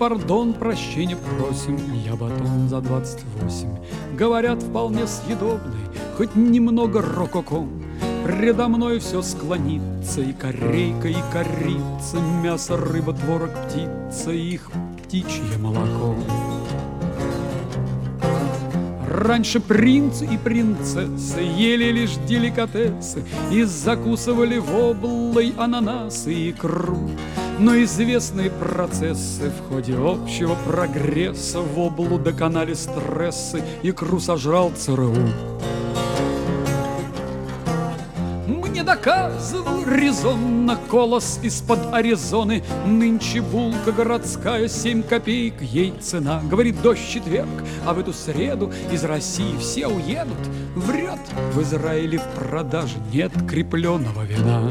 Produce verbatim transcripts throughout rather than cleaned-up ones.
пардон, прощения просим, я батон за двадцать восемь. Говорят, вполне съедобный, хоть немного рококо. Предо мной все склонится, и корейка, и корица, мясо, рыба, творог, птица, и их птичье молоко. Раньше принцы и принцессы ели лишь деликатесы и закусывали воблой ананасы и икру. Но известные процессы в ходе общего прогресса воблу доконали стрессы, икру сожрал ЦРУ. Мне доказывал резонно колос из-под Аризоны: нынче булка городская, семь копеек ей цена. Говорит, дождь четверг, а в эту среду из России все уедут. Врет, в Израиле в продаже нет крепленного вина.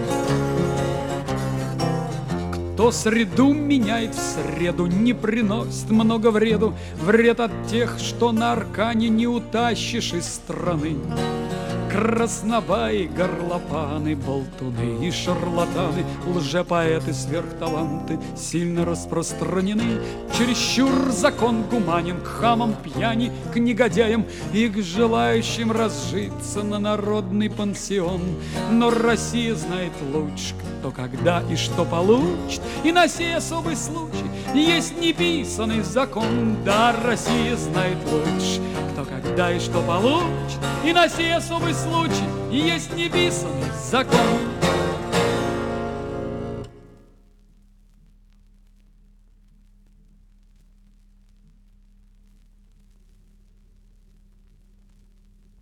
Кто среду меняет в среду, не приносит много вреду. Вред от тех, что на аркане не утащишь из страны. Краснобаи, горлопаны, болтуны и шарлатаны, лжепоэты, сверхталанты сильно распространены. Чересчур закон гуманен к хамам, пьяни, к негодяям и к желающим разжиться на народный пансион. Но Россия знает лучше, кто когда и что получит, и на сей особый случай есть неписанный закон. Да, Россия знает лучше, кто когда и что получит, и на сей особый случай есть неписанный закон.